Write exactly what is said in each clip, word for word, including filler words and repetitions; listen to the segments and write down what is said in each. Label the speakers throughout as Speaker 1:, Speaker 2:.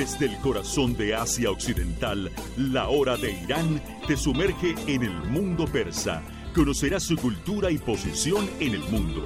Speaker 1: Desde el corazón de Asia Occidental, la hora de Irán te sumerge en el mundo persa. Conocerás su cultura y posición en el mundo.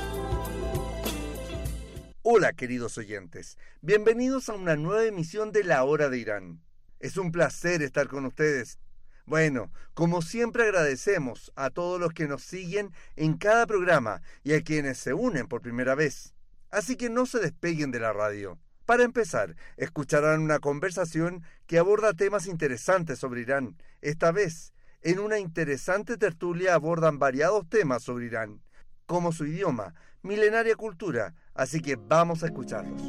Speaker 2: Hola queridos oyentes, bienvenidos a una nueva emisión de La Hora de Irán. Es un placer estar con ustedes. Bueno, como siempre agradecemos a todos los que nos siguen en cada programa y a quienes se unen por primera vez. Así que no se despeguen de la radio. Para empezar, escucharán una conversación que aborda temas interesantes sobre Irán. Esta vez, en una interesante tertulia abordan variados temas sobre Irán, como su idioma, milenaria cultura, así que vamos a escucharlos.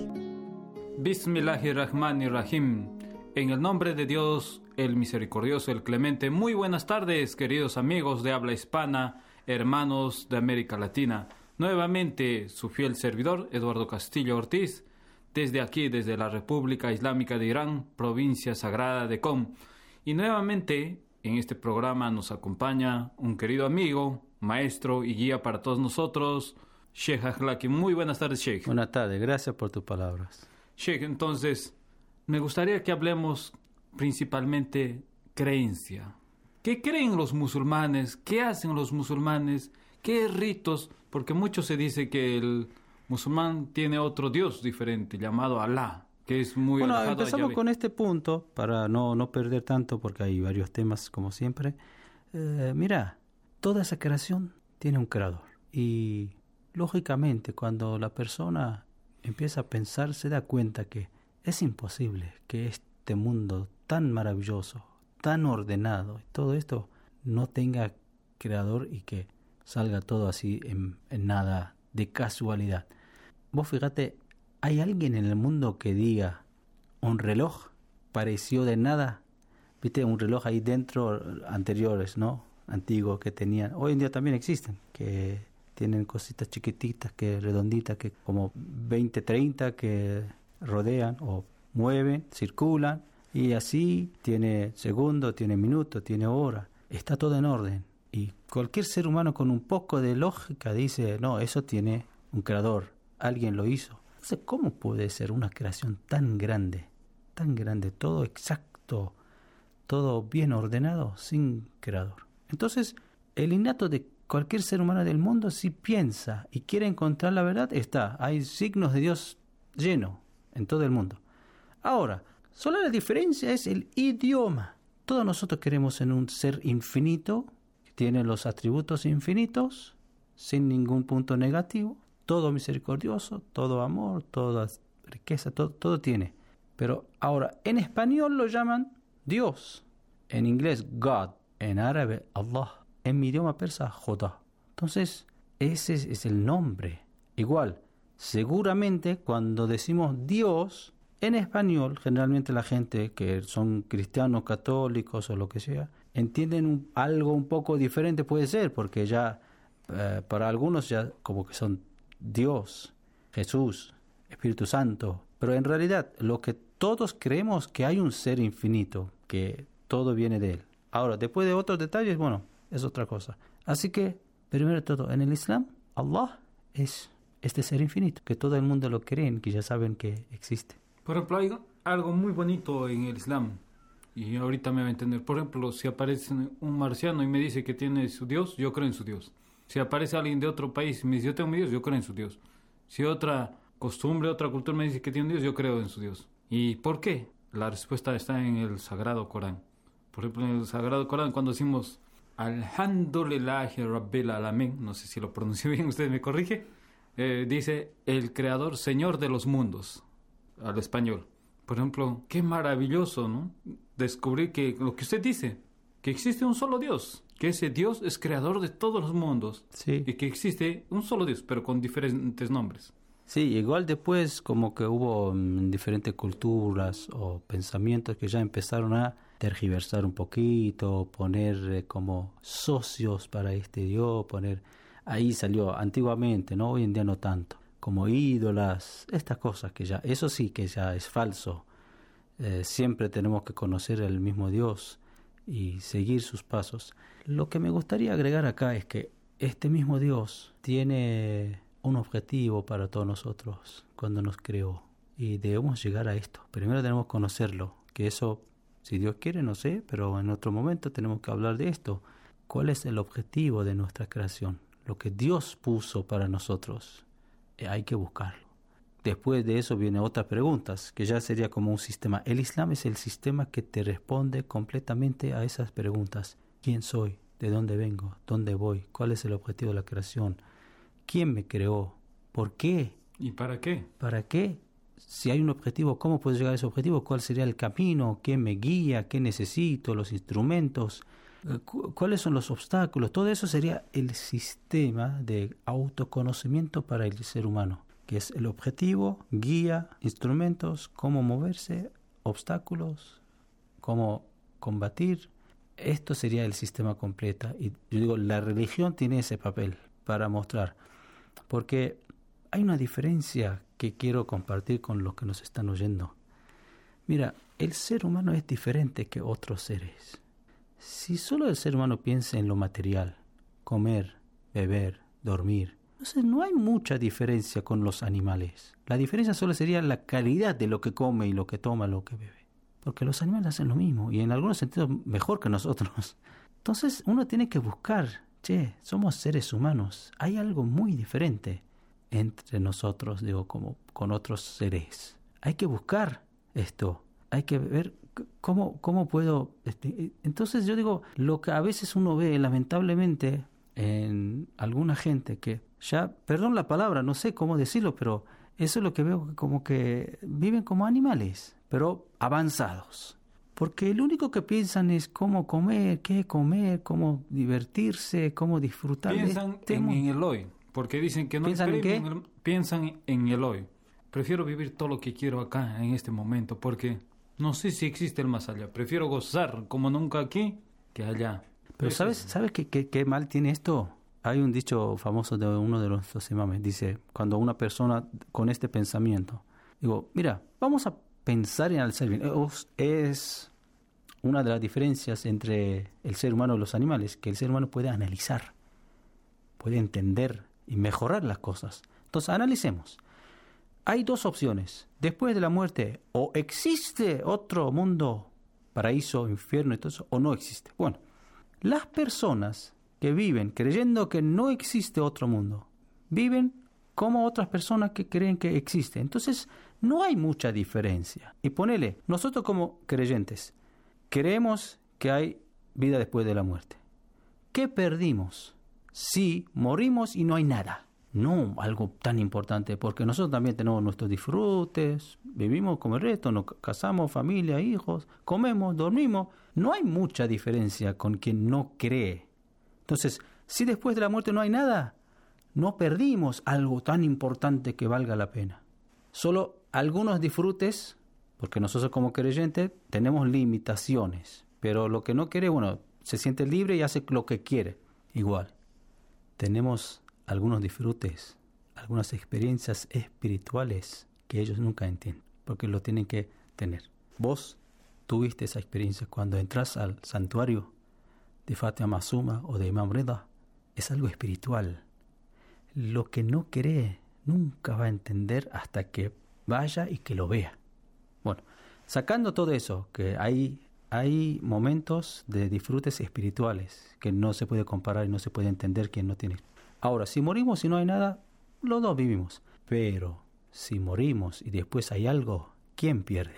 Speaker 3: Bismillahirrahmanirrahim. En el nombre de Dios, el misericordioso, el clemente. Muy buenas tardes, queridos amigos de habla hispana, hermanos de América Latina. Nuevamente, su fiel servidor, Eduardo Castillo Ortiz, desde aquí, desde la República Islámica de Irán, provincia sagrada de Qom. Y nuevamente, en este programa nos acompaña un querido amigo, maestro y guía para todos nosotros, Sheikh Akhlaqi. Muy buenas tardes, Sheikh.
Speaker 4: Buenas tardes, gracias por tus palabras.
Speaker 3: Sheikh, entonces, me gustaría que hablemos principalmente creencia. ¿Qué creen los musulmanes? ¿Qué hacen los musulmanes? ¿Qué ritos? Porque mucho se dice que el musulmán tiene otro Dios diferente, llamado Alá, que es muy
Speaker 4: bueno,
Speaker 3: alejado
Speaker 4: empezamos
Speaker 3: a Yahvé. Con
Speaker 4: este punto, para no, no perder tanto, porque hay varios temas, como siempre. Eh, mira, toda esa creación tiene un creador. Y, lógicamente, cuando la persona empieza a pensar, se da cuenta que es imposible que este mundo tan maravilloso, tan ordenado, y todo esto no tenga creador y que salga todo así en, en nada de casualidad. Vos fíjate, ¿hay alguien en el mundo que diga un reloj pareció de nada? Viste, un reloj ahí dentro, anteriores, ¿no? Antiguos que tenían. Hoy en día también existen, que tienen cositas chiquititas, que redonditas, que como veinte, treinta, que rodean o mueven, circulan. Y así tiene segundo, tiene minuto, tiene hora. Está todo en orden. Y cualquier ser humano con un poco de lógica dice, no, eso tiene un creador. Alguien lo hizo. Entonces, ¿cómo puede ser una creación tan grande, tan grande, todo exacto, todo bien ordenado, sin creador? Entonces, el innato de cualquier ser humano del mundo, si piensa y quiere encontrar la verdad, está. Hay signos de Dios lleno en todo el mundo. Ahora, solo la diferencia es el idioma. Todos nosotros queremos en un ser infinito, que tiene los atributos infinitos, sin ningún punto negativo, todo misericordioso, todo amor, toda riqueza, todo, todo tiene. Pero ahora, en español lo llaman Dios, en inglés God, en árabe Allah, en mi idioma persa Jodá. Entonces, ese es, es el nombre. Igual, seguramente cuando decimos Dios, en español, generalmente la gente que son cristianos, católicos o lo que sea, entienden un, algo un poco diferente, puede ser, porque ya eh, para algunos ya como que son Dios, Jesús, Espíritu Santo, pero en realidad lo que todos creemos que hay un ser infinito, que todo viene de él. Ahora, después de otros detalles, bueno, es otra cosa. Así que, primero de todo, en el Islam, Allah es este ser infinito, que todo el mundo lo creen, que ya saben que existe.
Speaker 3: Por ejemplo, hay algo muy bonito en el Islam, y ahorita me va a entender. Por ejemplo, si aparece un marciano y me dice que tiene su Dios, yo creo en su Dios. Si aparece alguien de otro país y me dice, yo tengo mi Dios, yo creo en su Dios. Si otra costumbre, otra cultura me dice que tiene un Dios, yo creo en su Dios. ¿Y por qué? La respuesta está en el Sagrado Corán. Por ejemplo, en el Sagrado Corán, cuando decimos Alhamdulillahi Rabbil Alamin, no sé si lo pronuncio bien, usted me corrige, eh, dice el Creador, Señor de los mundos, al español. Por ejemplo, qué maravilloso, ¿no? Descubrir que lo que usted dice, que existe un solo Dios, que ese Dios es creador de todos los mundos,
Speaker 4: sí,
Speaker 3: y que existe un solo Dios, pero con diferentes nombres.
Speaker 4: Sí, igual después como que hubo um, diferentes culturas o pensamientos que ya empezaron a tergiversar un poquito, poner eh, como socios para este Dios, poner, ahí salió antiguamente, ¿no? Hoy en día no tanto, como ídolas, estas cosas que ya, eso sí que ya es falso. Eh, siempre tenemos que conocer el mismo Dios y seguir sus pasos. Lo que me gustaría agregar acá es que este mismo Dios tiene un objetivo para todos nosotros cuando nos creó. y debemos llegar a esto. Primero tenemos que conocerlo, que eso, si Dios quiere, no sé, pero en otro momento tenemos que hablar de esto. ¿Cuál es el objetivo de nuestra creación? Lo que Dios puso para nosotros, eh, hay que buscarlo. Después de eso vienen otras preguntas, que ya sería como un sistema. El Islam es el sistema que te responde completamente a esas preguntas. ¿Quién soy? ¿De dónde vengo? ¿Dónde voy? ¿Cuál es el objetivo de la creación? ¿Quién me creó? ¿Por qué?
Speaker 3: ¿Y para qué?
Speaker 4: ¿Para qué? Si hay un objetivo, ¿cómo puedo llegar a ese objetivo? ¿Cuál sería el camino? ¿Quién me guía? ¿Qué necesito? ¿Los instrumentos? ¿Cuáles son los obstáculos? Todo eso sería el sistema de autoconocimiento para el ser humano, que es el objetivo, guía, instrumentos, cómo moverse, obstáculos, cómo combatir. Esto sería el sistema completo. Y yo digo, la religión tiene ese papel para mostrar. Porque hay una diferencia que quiero compartir con los que nos están oyendo. Mira, el ser humano es diferente que otros seres. Si solo el ser humano piensa en lo material, comer, beber, dormir, entonces no hay mucha diferencia con los animales. La diferencia solo sería la calidad de lo que come y lo que toma, lo que bebe. Porque los animales hacen lo mismo y en algunos sentidos mejor que nosotros. Entonces uno tiene que buscar, che, somos seres humanos, hay algo muy diferente entre nosotros, digo, como con otros seres. Hay que buscar esto, hay que ver cómo, cómo puedo... Este, entonces yo digo, lo que a veces uno ve lamentablemente en alguna gente que ya, perdón la palabra, no sé cómo decirlo, pero eso es lo que veo, como que viven como animales, pero avanzados. Porque lo único que piensan es cómo comer, qué comer, cómo divertirse, cómo disfrutar.
Speaker 3: Piensan
Speaker 4: este
Speaker 3: en, en el hoy, porque dicen que no
Speaker 4: ¿Piensan en qué?
Speaker 3: en el, piensan en el hoy. Prefiero vivir todo lo que quiero acá, en este momento, porque no sé si existe el más allá. Prefiero gozar como nunca aquí que allá.
Speaker 4: Pero
Speaker 3: Eso
Speaker 4: ¿sabes,
Speaker 3: es.
Speaker 4: ¿sabes qué, qué, qué mal tiene esto? Hay un dicho famoso de uno de los imames. Dice, cuando una persona con este pensamiento, digo, mira, vamos a pensar en el ser bien. Es una de las diferencias entre el ser humano y los animales, que el ser humano puede analizar, puede entender y mejorar las cosas. Entonces, analicemos. Hay dos opciones. Después de la muerte, o existe otro mundo, paraíso, infierno y todo eso, o no existe. Bueno, las personas que viven creyendo que no existe otro mundo, viven como otras personas que creen que existe. Entonces, no hay mucha diferencia. Y ponele, nosotros como creyentes, creemos que hay vida después de la muerte. ¿Qué perdimos si morimos y no hay nada? No algo tan importante, porque nosotros también tenemos nuestros disfrutes, vivimos como el resto, nos casamos, familia, hijos, comemos, dormimos. No hay mucha diferencia con quien no cree. Entonces, si después de la muerte no hay nada, no perdimos algo tan importante que valga la pena. Solo algunos disfrutes, porque nosotros como creyentes tenemos limitaciones, pero lo que no quiere, bueno, se siente libre y hace lo que quiere. Igual, tenemos algunos disfrutes, algunas experiencias espirituales que ellos nunca entienden, porque lo tienen que tener. Vos tuviste esa experiencia cuando entras al santuario de Fatima Masuma o de Imam Rida, es algo espiritual. Lo que no cree nunca va a entender hasta que vaya y que lo vea. Bueno, sacando todo eso, que hay, hay momentos de disfrutes espirituales que no se puede comparar y no se puede entender quien no tiene. Ahora, si morimos y no hay nada, los dos vivimos. Pero si morimos y después hay algo, ¿quién pierde?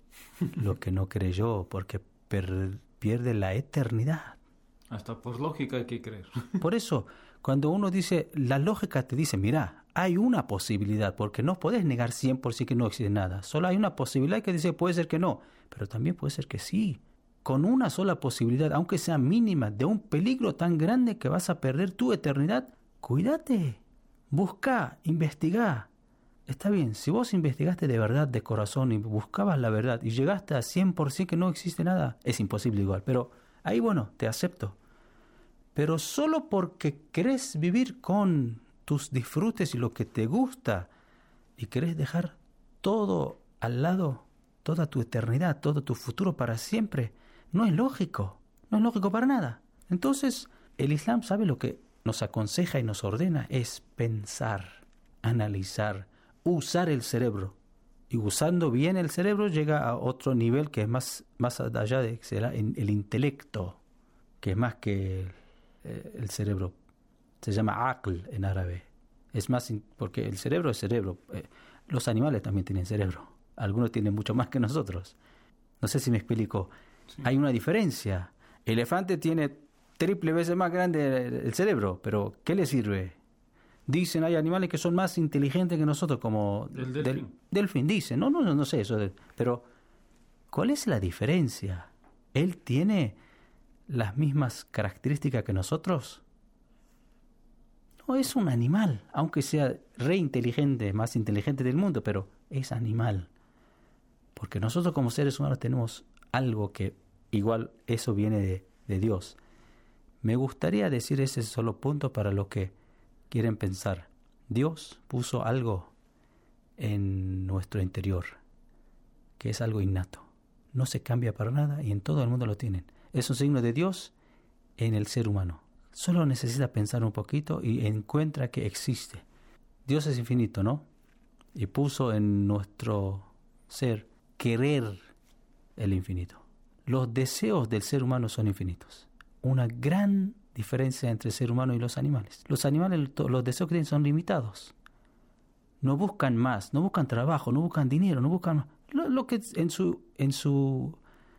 Speaker 4: Lo que no creyó, porque per- pierde la eternidad.
Speaker 3: Hasta por lógica hay que creer.
Speaker 4: Por eso, cuando uno dice, la lógica te dice, mira, hay una posibilidad, porque no podés negar cien por ciento que no existe nada. Solo hay una posibilidad que dice, puede ser que no, pero también puede ser que sí. Con una sola posibilidad, aunque sea mínima, de un peligro tan grande que vas a perder tu eternidad, cuídate, busca, investigá. Está bien, si vos investigaste de verdad, de corazón, y buscabas la verdad, y llegaste a cien por ciento que no existe nada, es imposible igual, pero ahí bueno, te acepto. Pero solo porque querés vivir con tus disfrutes y lo que te gusta, y querés dejar todo al lado, toda tu eternidad, todo tu futuro para siempre, no es lógico, no es lógico para nada. Entonces, el Islam sabe lo que nos aconseja y nos ordena, es pensar, analizar, usar el cerebro. y usando bien el cerebro llega a otro nivel que es más, más allá de será en el intelecto, que es más que eh, el cerebro. Se llama aql en árabe. Es más, in, porque el cerebro es cerebro. Eh, los animales también tienen cerebro. Algunos tienen mucho más que nosotros. No sé si me explico. Sí. Hay una diferencia. El elefante tiene triple veces más grande el cerebro, pero ¿qué le sirve? Dicen, hay animales que son más inteligentes que nosotros, como
Speaker 3: el delfín.
Speaker 4: Del, delfín, dicen. No, no, no sé eso. De, pero, ¿cuál es la diferencia? ¿Él tiene las mismas características que nosotros? No, es un animal, aunque sea re inteligente, más inteligente del mundo, pero es animal. Porque nosotros como seres humanos tenemos algo que igual eso viene de, de Dios. Me gustaría decir ese solo punto para los que quieren pensar. Dios puso algo en nuestro interior, que es algo innato. No se cambia para nada y en todo el mundo lo tienen. Es un signo de Dios en el ser humano. Solo necesita pensar un poquito y encuentra que existe. Dios es infinito, ¿no? Y puso en nuestro ser querer el infinito. Los deseos del ser humano son infinitos. Una gran diferencia entre el ser humano y los animales. Los animales, los deseos que tienen son limitados. No buscan más, no buscan trabajo, no buscan dinero, no buscan lo, lo que en su en su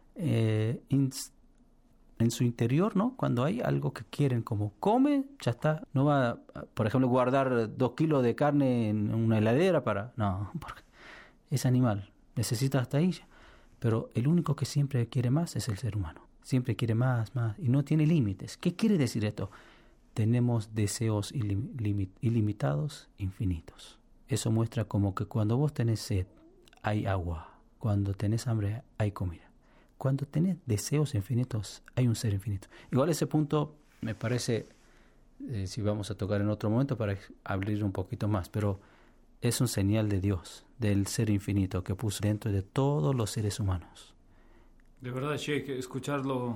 Speaker 4: eh, ins, en su interior, ¿no? Cuando hay algo que quieren, como come, ya está. No va, a, por ejemplo, guardar dos kilos de carne en una heladera para... No, porque es animal, necesita hasta ahí. Pero el único que siempre quiere más es el ser humano. Siempre quiere más, más, y no tiene límites. ¿Qué quiere decir esto? Tenemos deseos ilim, limit, ilimitados, infinitos. Eso muestra como que cuando vos tenés sed, hay agua. Cuando tenés hambre, hay comida. Cuando tenés deseos infinitos, hay un ser infinito. Igual ese punto me parece, eh, si vamos a tocar en otro momento para abrir un poquito más, pero es un señal de Dios, del ser infinito que puso dentro de todos los seres humanos.
Speaker 3: De verdad, Sheikh, escucharlo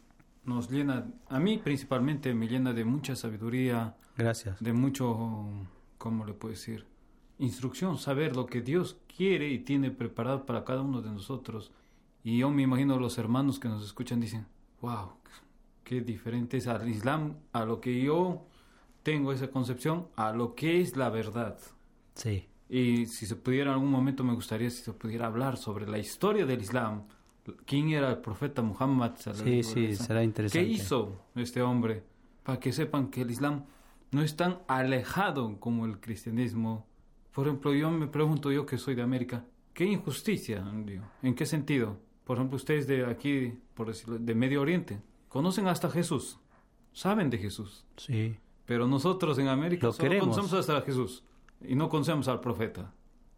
Speaker 3: nos llena, a mí principalmente me llena de mucha sabiduría.
Speaker 4: Gracias.
Speaker 3: De mucho, ¿cómo le puedo decir? Instrucción, saber lo que Dios quiere y tiene preparado para cada uno de nosotros. Y yo me imagino los hermanos que nos escuchan dicen, wow, qué diferente es al Islam, a lo que yo tengo esa concepción, a lo que es la verdad.
Speaker 4: Sí.
Speaker 3: Y si se pudiera en algún momento me gustaría si se pudiera hablar sobre la historia del Islam. ¿Quién era el profeta Muhammad?
Speaker 4: Sí, sí, será interesante.
Speaker 3: ¿Qué hizo este hombre? Para que sepan que el Islam no es tan alejado como el cristianismo. Por ejemplo, yo me pregunto, yo que soy de América, ¿qué injusticia? ¿En qué sentido? Por ejemplo, ustedes de aquí, por decirlo, de Medio Oriente, conocen hasta Jesús, saben de Jesús.
Speaker 4: Sí.
Speaker 3: Pero nosotros en América
Speaker 4: Lo
Speaker 3: solo
Speaker 4: queremos.
Speaker 3: conocemos hasta Jesús y no conocemos al profeta.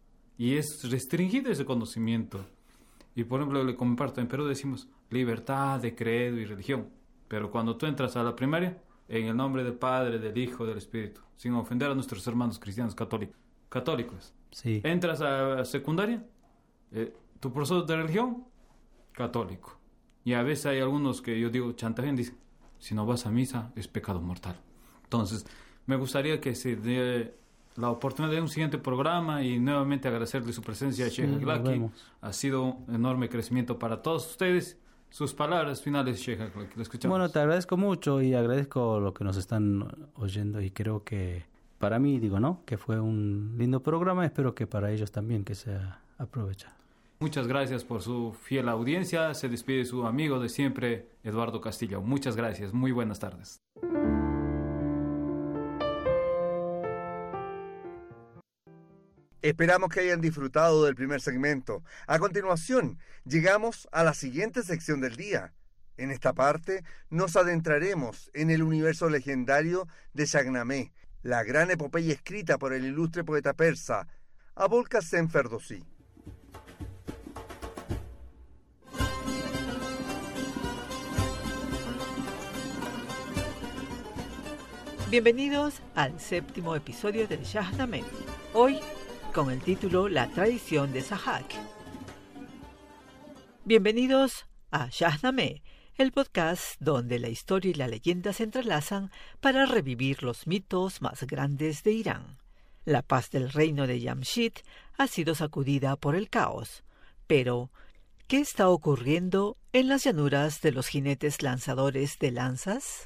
Speaker 3: Y es restringido ese conocimiento. Y por ejemplo, le comparto, en Perú decimos libertad de credo y religión. Pero cuando tú entras a la primaria, en el nombre del Padre, del Hijo, del Espíritu, sin ofender a nuestros hermanos cristianos católicos. católicos.
Speaker 4: Sí.
Speaker 3: Entras a secundaria, eh, tu profesor de religión, católico. Y a veces hay algunos que yo digo, chantajean, dicen, si no vas a misa, es pecado mortal. Entonces, me gustaría que se dé la oportunidad de un siguiente programa y nuevamente agradecerle su presencia a
Speaker 4: Sí,
Speaker 3: Sheikh Aklaki. Ha sido un enorme crecimiento para todos ustedes. Sus palabras finales, Sheikh Aklaki, lo escuchamos.
Speaker 4: Bueno, te agradezco mucho y agradezco lo que nos están oyendo y creo que para mí, digo, ¿no? Que fue un lindo programa, espero que para ellos también que sea aprovechado.
Speaker 3: Muchas gracias por su fiel audiencia. Se despide su amigo de siempre, Eduardo Castillo. Muchas gracias, muy buenas tardes.
Speaker 2: Esperamos que hayan disfrutado del primer segmento. A continuación, llegamos a la siguiente sección del día. En esta parte, nos adentraremos en el universo legendario de Shahnameh, la gran epopeya escrita por el ilustre poeta persa Abul Qasim Ferdowsi.
Speaker 5: Bienvenidos al séptimo episodio del Shahnameh. Hoy, con el título La tradición de Sahak. Bienvenidos a Shahnameh, el podcast donde la historia y la leyenda se entrelazan para revivir los mitos más grandes de Irán. La paz del reino de Jamshid ha sido sacudida por el caos. Pero, ¿qué está ocurriendo en las llanuras de los jinetes lanzadores de lanzas?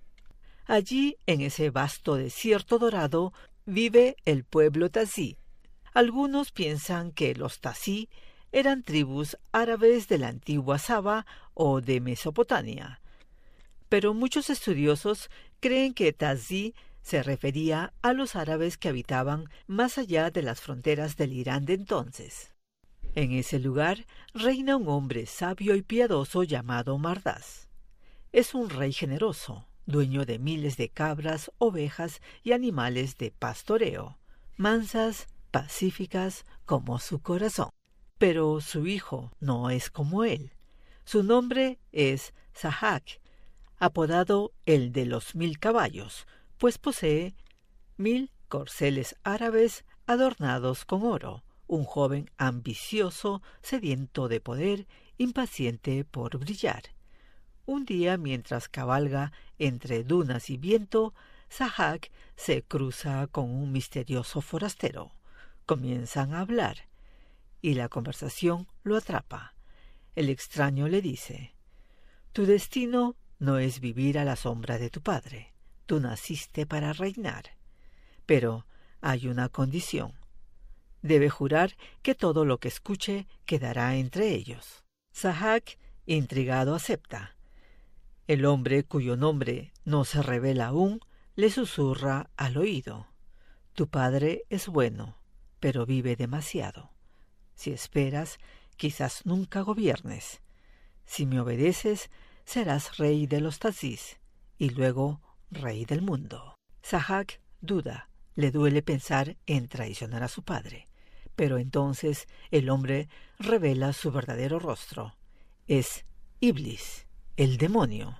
Speaker 5: Allí, en ese vasto desierto dorado, vive el pueblo Tazí. Algunos piensan que los Tazí eran tribus árabes de la antigua Saba o de Mesopotamia. Pero muchos estudiosos creen que Tazí se refería a los árabes que habitaban más allá de las fronteras del Irán de entonces. En ese lugar reina un hombre sabio y piadoso llamado Mardás. Es un rey generoso, dueño de miles de cabras, ovejas y animales de pastoreo, mansas, pacíficas como su corazón. Pero su hijo no es como él. Su nombre es Sahak, apodado el de los mil caballos, pues posee mil corceles árabes adornados con oro, un joven ambicioso, sediento de poder, impaciente por brillar. Un día, mientras cabalga entre dunas y viento, Sahak se cruza con un misterioso forastero. Comienzan a hablar, y la conversación lo atrapa. El extraño le dice: «Tu destino no es vivir a la sombra de tu padre. Tú naciste para reinar. Pero hay una condición. Debe jurar que todo lo que escuche quedará entre ellos». Sahak, intrigado, acepta. El hombre, cuyo nombre no se revela aún, le susurra al oído: «Tu padre es bueno, pero vive demasiado. Si esperas, quizás nunca gobiernes. Si me obedeces, serás rey de los Tazís y luego rey del mundo». Sahak duda, le duele pensar en traicionar a su padre. Pero entonces el hombre revela su verdadero rostro. Es Iblis, el demonio.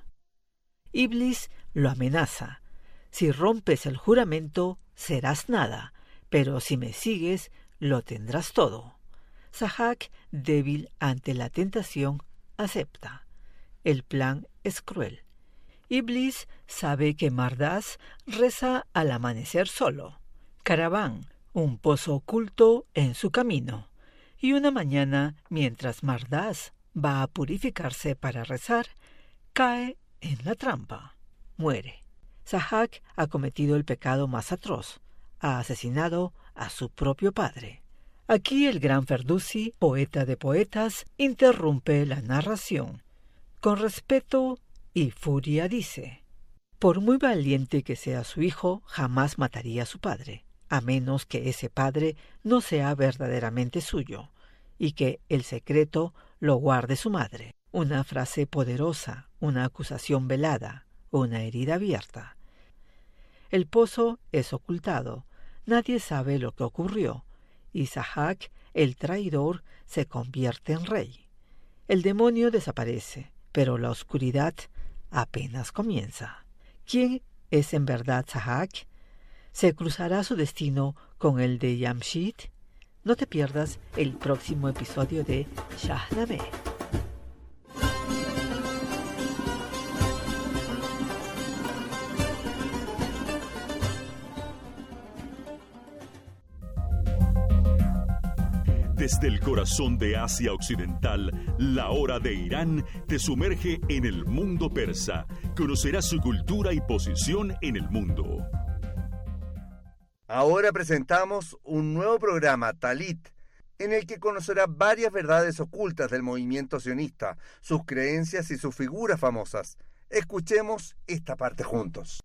Speaker 5: Iblis lo amenaza: «Si rompes el juramento, serás nada, pero si me sigues, lo tendrás todo». Sahak, débil ante la tentación, acepta. El plan es cruel. Iblis sabe que Mardás reza al amanecer solo. Caraván, un pozo oculto en su camino. Y una mañana, mientras Mardás va a purificarse para rezar, cae en la trampa. Muere. Sahak ha cometido el pecado más atroz. Ha asesinado a su propio padre. Aquí el gran Ferdowsi, poeta de poetas, interrumpe la narración. Con respeto y furia dice: «Por muy valiente que sea su hijo, jamás mataría a su padre, a menos que ese padre no sea verdaderamente suyo, y que el secreto lo guarde su madre». Una frase poderosa, una acusación velada, una herida abierta. El pozo es ocultado, nadie sabe lo que ocurrió, y Sahak, el traidor, se convierte en rey. El demonio desaparece, pero la oscuridad apenas comienza. ¿Quién es en verdad Sahak? ¿Se cruzará su destino con el de Yamshid? No te pierdas el próximo episodio de Shahnameh.
Speaker 1: Desde el corazón de Asia Occidental, la hora de Irán te sumerge en el mundo persa. Conocerás su cultura y posición en el mundo.
Speaker 2: Ahora presentamos un nuevo programa, Talit, en el que conocerá varias verdades ocultas del movimiento sionista, sus creencias y sus figuras famosas. Escuchemos esta parte juntos.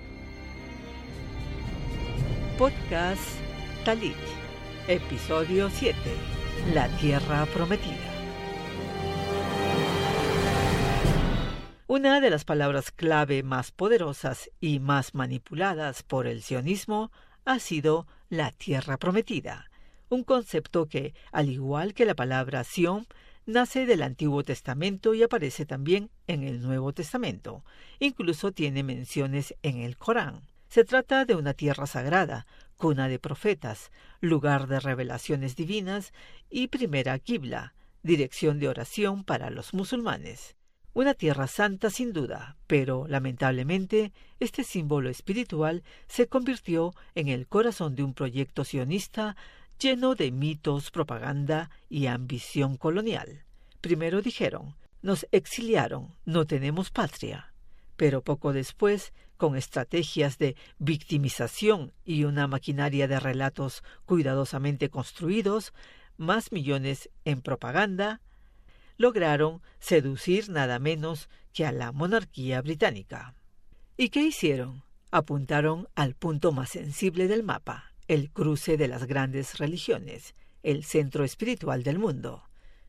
Speaker 5: Podcast Talit, episodio siete, La Tierra Prometida. Una de las palabras clave más poderosas y más manipuladas por el sionismo ha sido la Tierra Prometida, un concepto que, al igual que la palabra Sion, nace del Antiguo Testamento y aparece también en el Nuevo Testamento. Incluso tiene menciones en el Corán. Se trata de una tierra sagrada, cuna de profetas, lugar de revelaciones divinas y primera Qibla, dirección de oración para los musulmanes. Una tierra santa sin duda, pero lamentablemente este símbolo espiritual se convirtió en el corazón de un proyecto sionista lleno de mitos, propaganda y ambición colonial. Primero dijeron, nos exiliaron, no tenemos patria. Pero poco después, con estrategias de victimización y una maquinaria de relatos cuidadosamente construidos, más millones en propaganda, lograron seducir nada menos que a la monarquía británica. ¿Y qué hicieron? Apuntaron al punto más sensible del mapa, el cruce de las grandes religiones, el centro espiritual del mundo.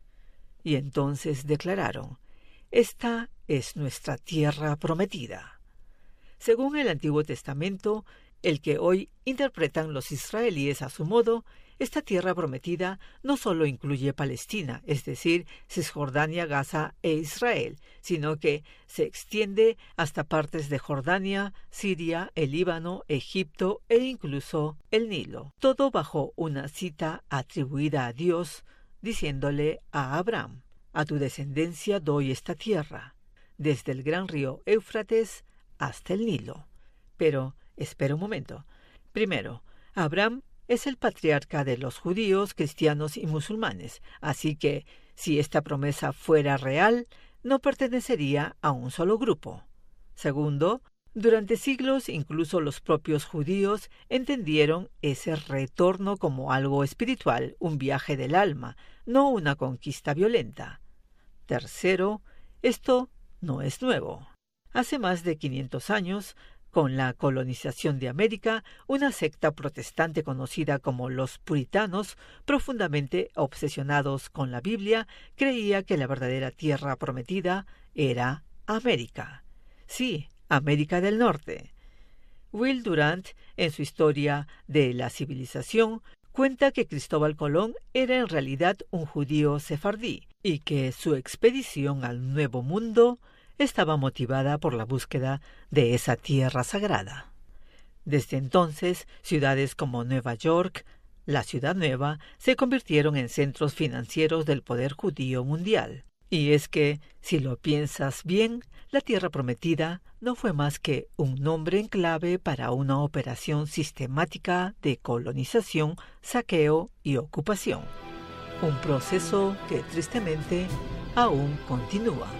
Speaker 5: Y entonces declararon, esta es nuestra tierra prometida. Según el Antiguo Testamento, el que hoy interpretan los israelíes a su modo, esta tierra prometida no solo incluye Palestina, es decir, Cisjordania, Gaza e Israel, sino que se extiende hasta partes de Jordania, Siria, el Líbano, Egipto e incluso el Nilo. Todo bajo una cita atribuida a Dios, diciéndole a Abraham, a tu descendencia doy esta tierra, desde el gran río Éufrates hasta el Nilo. Pero, espera un momento. Primero, Abraham es el patriarca de los judíos, cristianos y musulmanes, así que, si esta promesa fuera real, no pertenecería a un solo grupo. Segundo, durante siglos incluso los propios judíos entendieron ese retorno como algo espiritual, un viaje del alma, no una conquista violenta. Tercero, esto no es nuevo. Hace más de quinientos años, con la colonización de América, una secta protestante conocida como los puritanos, profundamente obsesionados con la Biblia, creía que la verdadera tierra prometida era América. Sí, América del Norte. Will Durant, en su Historia de la Civilización, cuenta que Cristóbal Colón era en realidad un judío sefardí y que su expedición al Nuevo Mundo estaba motivada por la búsqueda de esa tierra sagrada. Desde entonces, ciudades como Nueva York, la Ciudad Nueva, se convirtieron en centros financieros del poder judío mundial. Y es que, si lo piensas bien, la Tierra Prometida no fue más que un nombre en clave para una operación sistemática de colonización, saqueo y ocupación. Un proceso que, tristemente, aún continúa.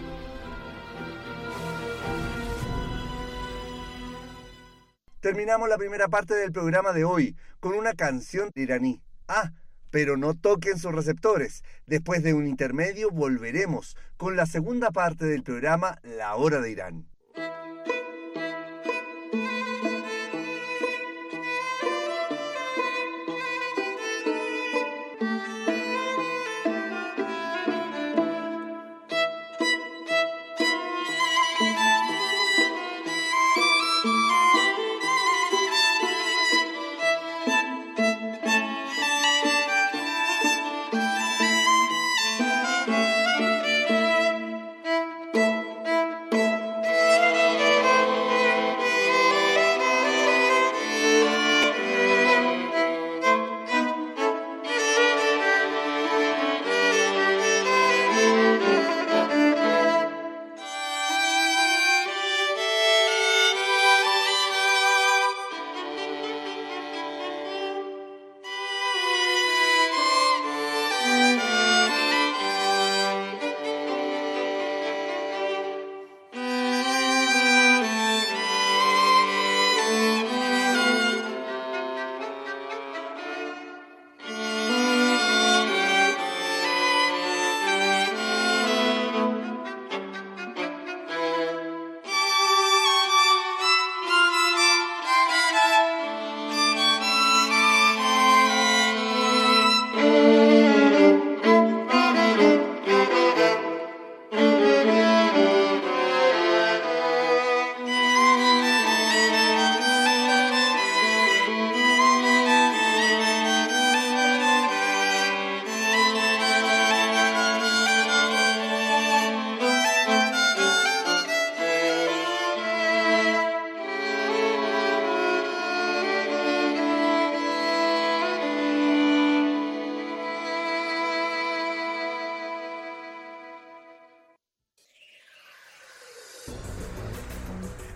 Speaker 2: Terminamos la primera parte del programa de hoy con una canción iraní. Ah, pero no toquen sus receptores. Después de un intermedio volveremos con la segunda parte del programa La Hora de Irán.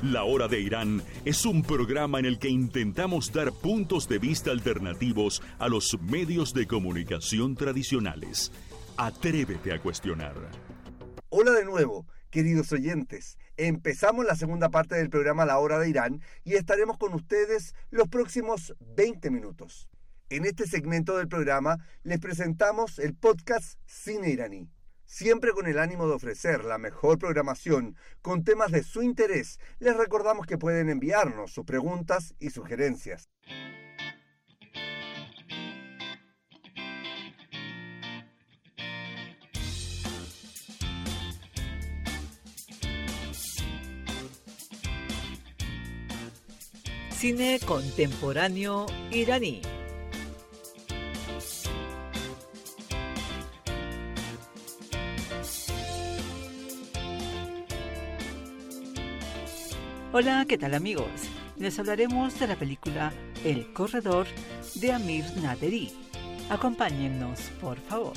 Speaker 1: La Hora de Irán es un programa en el que intentamos dar puntos de vista alternativos a los medios de comunicación tradicionales. Atrévete a cuestionar.
Speaker 2: Hola de nuevo, queridos oyentes. Empezamos la segunda parte del programa La Hora de Irán y estaremos con ustedes los próximos veinte minutos. En este segmento del programa les presentamos el podcast Cine Iraní. Siempre con el ánimo de ofrecer la mejor programación con temas de su interés, les recordamos que pueden enviarnos sus preguntas y sugerencias.
Speaker 5: Cine contemporáneo iraní. Hola, ¿qué tal amigos? Les hablaremos de la película El Corredor de Amir Naderí. Acompáñennos, por favor.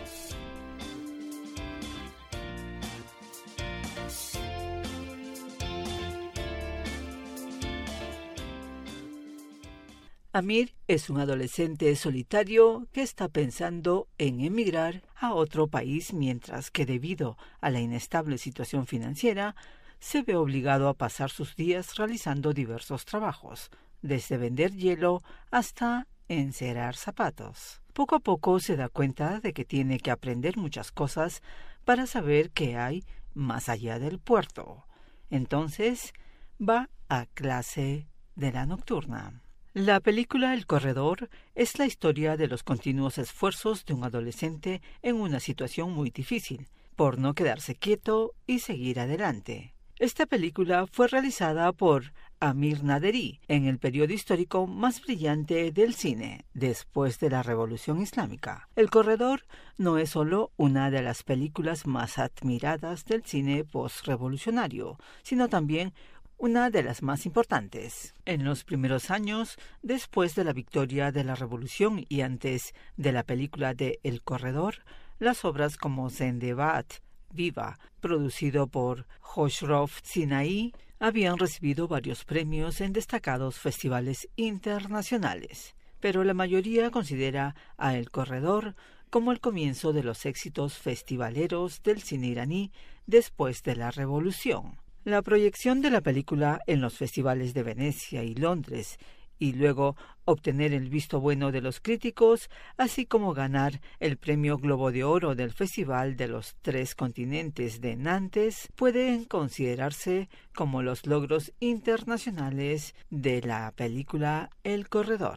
Speaker 5: Amir es un adolescente solitario que está pensando en emigrar a otro país mientras que debido a la inestable situación financiera se ve obligado a pasar sus días realizando diversos trabajos, desde vender hielo hasta encerar zapatos. Poco a poco se da cuenta de que tiene que aprender muchas cosas para saber qué hay más allá del puerto. Entonces va a clase de la nocturna. La película El Corredor es la historia de los continuos esfuerzos de un adolescente en una situación muy difícil, por no quedarse quieto y seguir adelante. Esta película fue realizada por Amir Naderí en el periodo histórico más brillante del cine, después de la Revolución Islámica. El Corredor no es solo una de las películas más admiradas del cine postrevolucionario, sino también una de las más importantes. En los primeros años, después de la victoria de la Revolución y antes de la película de El Corredor, las obras como Zendebat, Viva, producido por Khosrow Sinaí, habían recibido varios premios en destacados festivales internacionales, pero la mayoría considera a El Corredor como el comienzo de los éxitos festivaleros del cine iraní después de la Revolución. La proyección de la película en los festivales de Venecia y Londres y luego obtener el visto bueno de los críticos, así como ganar el premio Globo de Oro del Festival de los Tres Continentes de Nantes, pueden considerarse como los logros internacionales de la película El Corredor.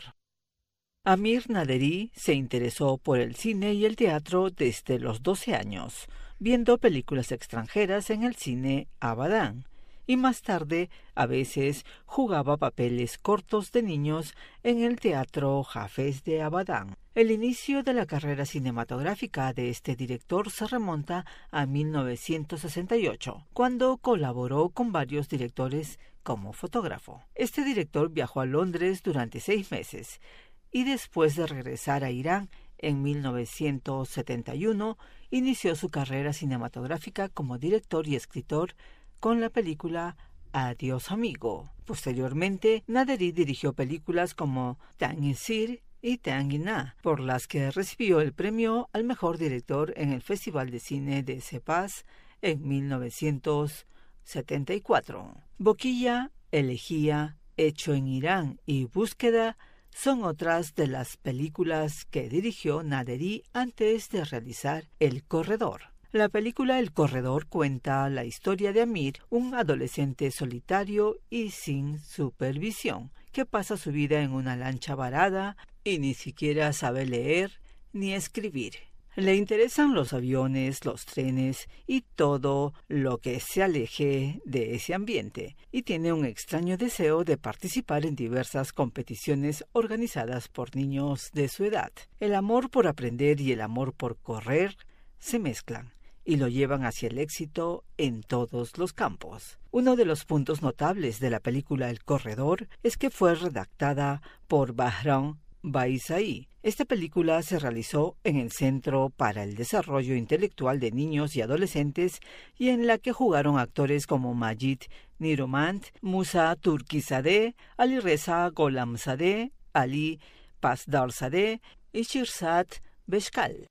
Speaker 5: Amir Naderí se interesó por el cine y el teatro desde los doce años, viendo películas extranjeras en el cine Abadán, y más tarde a veces jugaba papeles cortos de niños en el teatro Hafez de Abadán. El inicio de la carrera cinematográfica de este director se remonta a mil novecientos sesenta y ocho, cuando colaboró con varios directores como fotógrafo. Este director viajó a Londres durante seis meses y después de regresar a Irán en mil novecientos setenta y uno, inició su carrera cinematográfica como director y escritor con la película Adiós Amigo. Posteriormente, Naderí dirigió películas como Tang-i-Sir y Tang-i-Na, por las que recibió el premio al mejor director en el Festival de Cine de Sepaz en mil novecientos setenta y cuatro. Boquilla, Elegía, Hecho en Irán y Búsqueda son otras de las películas que dirigió Naderí antes de realizar El Corredor. La película El Corredor cuenta la historia de Amir, un adolescente solitario y sin supervisión, que pasa su vida en una lancha varada y ni siquiera sabe leer ni escribir. Le interesan los aviones, los trenes y todo lo que se aleje de ese ambiente, y tiene un extraño deseo de participar en diversas competiciones organizadas por niños de su edad. El amor por aprender y el amor por correr se mezclan y lo llevan hacia el éxito en todos los campos. Uno de los puntos notables de la película El Corredor es que fue redactada por Bahram Baisai. Esta película se realizó en el Centro para el Desarrollo Intelectual de Niños y Adolescentes y en la que jugaron actores como Majid Niromand, Musa Turkizadeh, Alireza Gholamzadeh, Ali Pasdarzadeh y Shirzad Beshkal.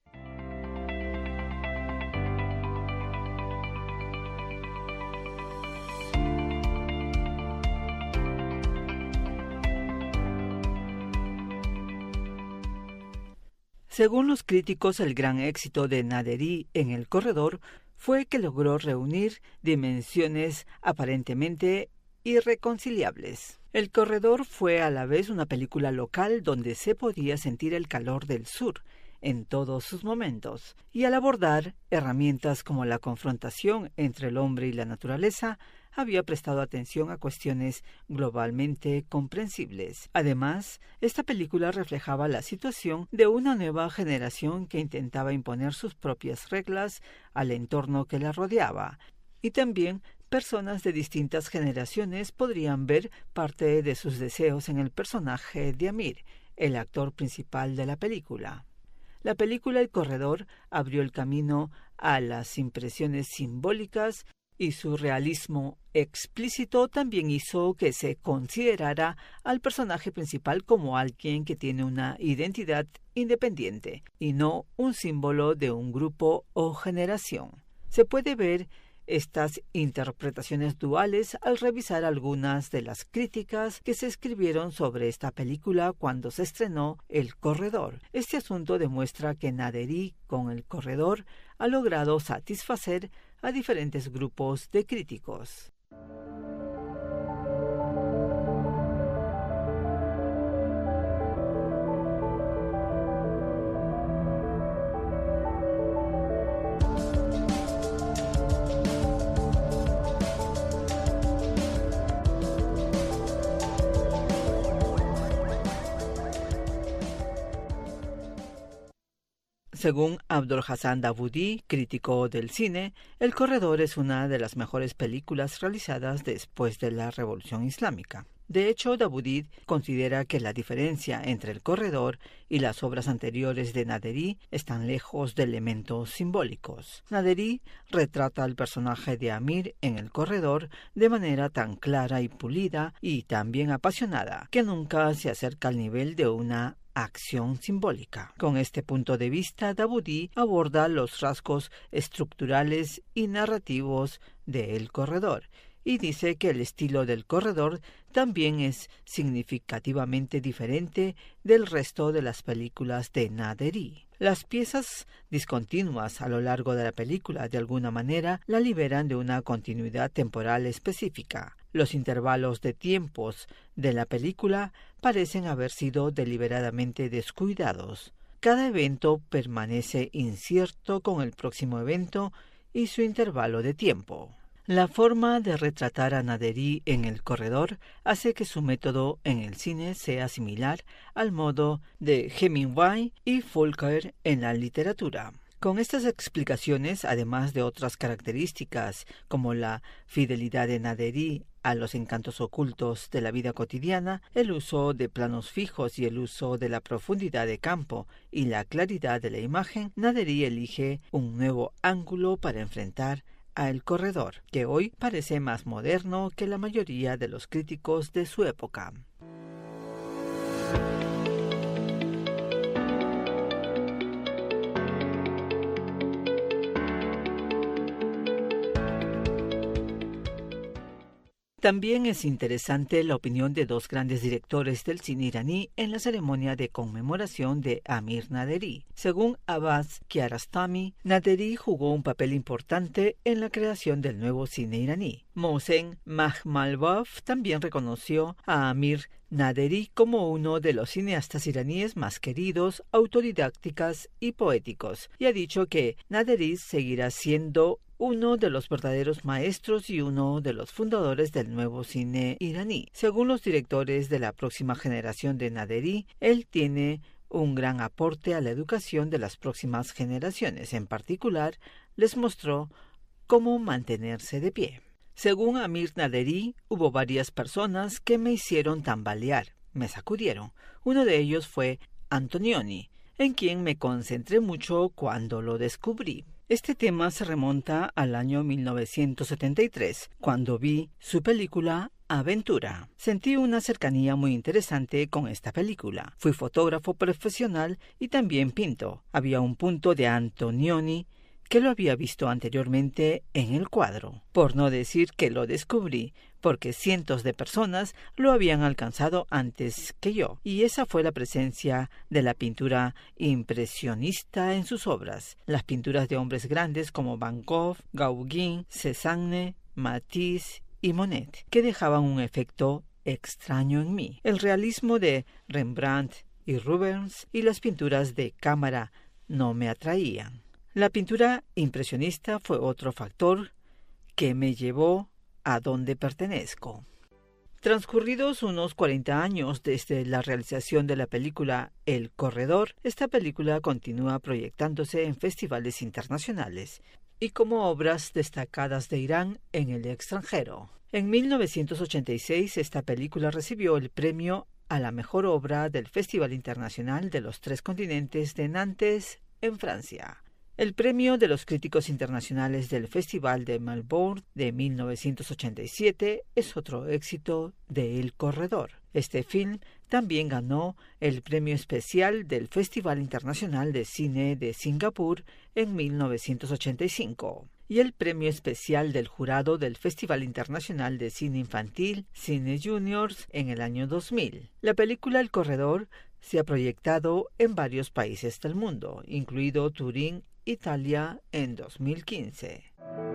Speaker 5: Según los críticos, el gran éxito de Naderí en El Corredor fue que logró reunir dimensiones aparentemente irreconciliables. El Corredor fue a la vez una película local donde se podía sentir el calor del sur en todos sus momentos, y al abordar herramientas como la confrontación entre el hombre y la naturaleza, había prestado atención a cuestiones globalmente comprensibles. Además, esta película reflejaba la situación de una nueva generación que intentaba imponer sus propias reglas al entorno que la rodeaba, y también personas de distintas generaciones podrían ver parte de sus deseos en el personaje de Amir, el actor principal de la película. La película El Corredor abrió el camino a las impresiones simbólicas y su realismo explícito también hizo que se considerara al personaje principal como alguien que tiene una identidad independiente y no un símbolo de un grupo o generación. Se puede ver estas interpretaciones duales al revisar algunas de las críticas que se escribieron sobre esta película cuando se estrenó El Corredor. Este asunto demuestra que Naderí con El Corredor ha logrado satisfacer a diferentes grupos de críticos. Según Abdul Hassan Dawoodi, crítico del cine, El Corredor es una de las mejores películas realizadas después de la Revolución Islámica. De hecho, Dawoodi considera que la diferencia entre El Corredor y las obras anteriores de Naderí están lejos de elementos simbólicos. Naderí retrata al personaje de Amir en El Corredor de manera tan clara y pulida y tan bien apasionada que nunca se acerca al nivel de una acción simbólica. Con este punto de vista, Dawoodi aborda los rasgos estructurales y narrativos de El Corredor y dice que el estilo del Corredor también es significativamente diferente del resto de las películas de Naderí. Las piezas discontinuas a lo largo de la película de alguna manera la liberan de una continuidad temporal específica. Los intervalos de tiempos de la película parecen haber sido deliberadamente descuidados. Cada evento permanece incierto con el próximo evento y su intervalo de tiempo. La forma de retratar a Naderí en El Corredor hace que su método en el cine sea similar al modo de Hemingway y Faulkner en la literatura. Con estas explicaciones, además de otras características como la fidelidad de Naderí a los encantos ocultos de la vida cotidiana, el uso de planos fijos y el uso de la profundidad de campo y la claridad de la imagen, Naderí elige un nuevo ángulo para enfrentar a El Corredor, que hoy parece más moderno que la mayoría de los críticos de su época. También es interesante la opinión de dos grandes directores del cine iraní en la ceremonia de conmemoración de Amir Naderí. Según Abbas Kiarostami, Naderí jugó un papel importante en la creación del nuevo cine iraní. Mohsen Makhmalbaf también reconoció a Amir Naderí como uno de los cineastas iraníes más queridos, autodidácticas y poéticos, y ha dicho que Naderí seguirá siendo uno de los verdaderos maestros y uno de los fundadores del nuevo cine iraní. Según los directores de la próxima generación de Naderí, él tiene un gran aporte a la educación de las próximas generaciones. En particular, les mostró cómo mantenerse de pie. Según Amir Naderí, hubo varias personas que me hicieron tambalear. me sacudieron. Uno de ellos fue Antonioni, en quien me concentré mucho cuando lo descubrí. Este tema se remonta al año mil novecientos setenta y tres, cuando vi su película Aventura. Sentí una cercanía muy interesante con esta película. Fui fotógrafo profesional y también pinto. Había un punto de Antonioni que lo había visto anteriormente en el cuadro, por no decir que lo descubrí, porque cientos de personas lo habían alcanzado antes que yo, y esa fue la presencia de la pintura impresionista en sus obras. Las pinturas de hombres grandes como Van Gogh, Gauguin, Cézanne, Matisse y Monet, que dejaban un efecto extraño en mí. El realismo de Rembrandt y Rubens y las pinturas de cámara no me atraían. La pintura impresionista fue otro factor que me llevó a donde pertenezco. Transcurridos unos cuarenta años desde la realización de la película El Corredor, esta película continúa proyectándose en festivales internacionales y como obras destacadas de Irán en el extranjero. En mil novecientos ochenta y seis, esta película recibió el premio a la mejor obra del Festival Internacional de los Tres Continentes de Nantes, en Francia. El premio de los críticos internacionales del Festival de Melbourne de mil novecientos ochenta y siete es otro éxito de El Corredor. Este film también ganó el premio especial del Festival Internacional de Cine de Singapur en mil novecientos ochenta y cinco y el premio especial del jurado del Festival Internacional de Cine Infantil Cine Juniors en el año dos mil. La película El Corredor se ha proyectado en varios países del mundo, incluido Turín, Italia, en dos mil quince.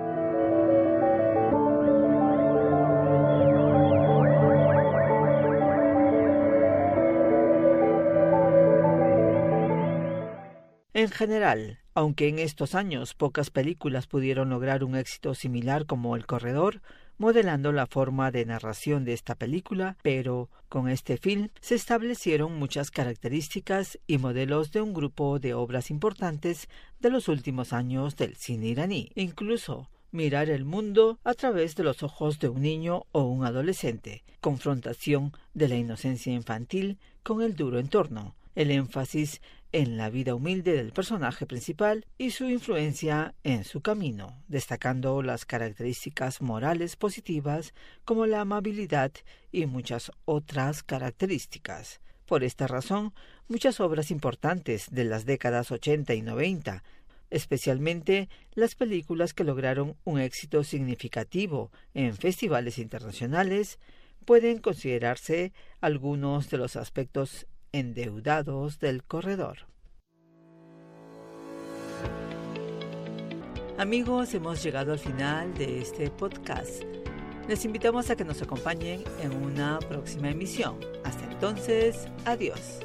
Speaker 5: En general, aunque en estos años pocas películas pudieron lograr un éxito similar como El Corredor, modelando la forma de narración de esta película, pero con este film se establecieron muchas características y modelos de un grupo de obras importantes de los últimos años del cine iraní. Incluso mirar el mundo a través de los ojos de un niño o un adolescente, confrontación de la inocencia infantil con el duro entorno, el énfasis en la vida humilde del personaje principal y su influencia en su camino, destacando las características morales positivas como la amabilidad y muchas otras características. Por esta razón, muchas obras importantes de las décadas ochenta y noventa, especialmente las películas que lograron un éxito significativo en festivales internacionales, pueden considerarse algunos de los aspectos endeudados del Corredor. Amigos, hemos llegado al final de este podcast. Les invitamos a que nos acompañen en una próxima emisión. Hasta entonces, adiós.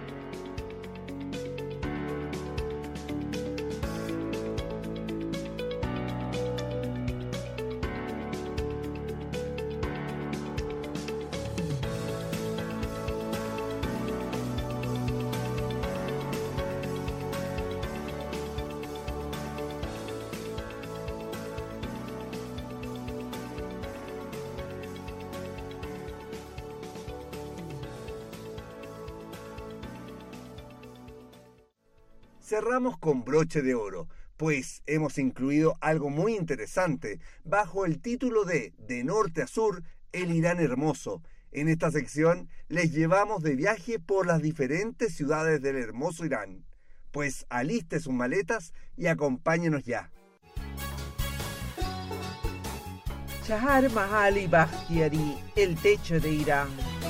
Speaker 2: Cerramos con broche de oro, pues hemos incluido algo muy interesante bajo el título de De Norte a Sur, el Irán hermoso. En esta sección les llevamos de viaje por las diferentes ciudades del hermoso Irán. Pues aliste sus maletas y acompáñenos ya.
Speaker 5: Chahar Mahal y Bakhtiari, el techo de Irán.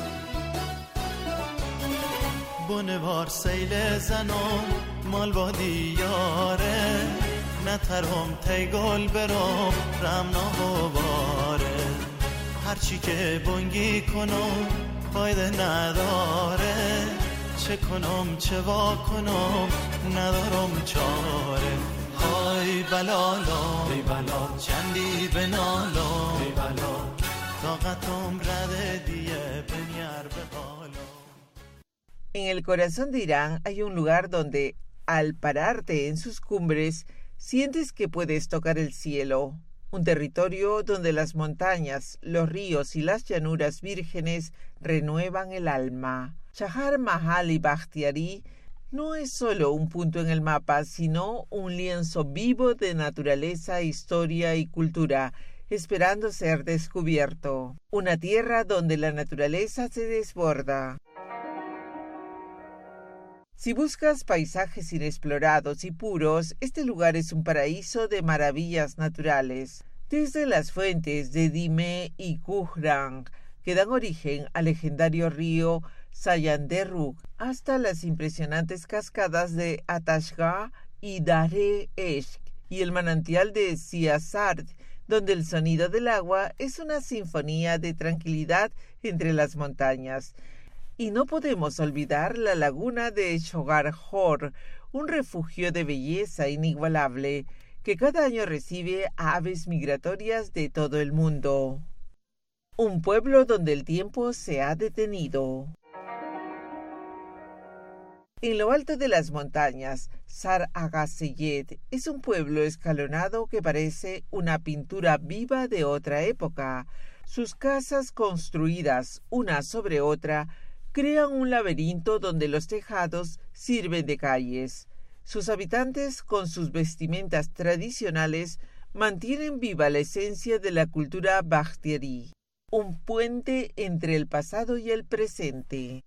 Speaker 6: بنوار سیل زنم مال با دیاره نترم تی گل برم رمنا باره هرچی که بنگی کنم فایده نداره چه کنم چه وا کنم ندارم چاره های بلالا ای بلا چندی بنالا ای بلا طاقتم رده دیه بنیر به حالا.
Speaker 7: En el corazón de Irán hay un lugar donde, al pararte en sus cumbres, sientes que puedes tocar el cielo. un territorio donde las montañas, los ríos y las llanuras vírgenes renuevan el alma. Chahar Mahal Bakhtiari no es solo un punto en el mapa, sino un lienzo vivo de naturaleza, historia y cultura, esperando ser descubierto. Una tierra donde la naturaleza se desborda. Si buscas paisajes inexplorados y puros, este lugar es un paraíso de maravillas naturales. Desde las fuentes de Dime y Kuhrang, que dan origen al legendario río Sayanderrug, hasta las impresionantes cascadas de Atashga y Dare Eshk, y el manantial de Siasard, donde el sonido del agua es una sinfonía de tranquilidad entre las montañas. Y no podemos olvidar la laguna de Shogar Jor, un refugio de belleza inigualable, que cada año recibe a aves migratorias de todo el mundo. Un pueblo donde el tiempo se ha detenido. En lo alto de las montañas, Sar Agaseyed es un pueblo escalonado que parece una pintura viva de otra época. Sus casas construidas una sobre otra crean un laberinto donde los tejados sirven de calles. Sus habitantes, con sus vestimentas tradicionales, mantienen viva la esencia de la cultura Bakhtiari, un puente entre el pasado y el presente.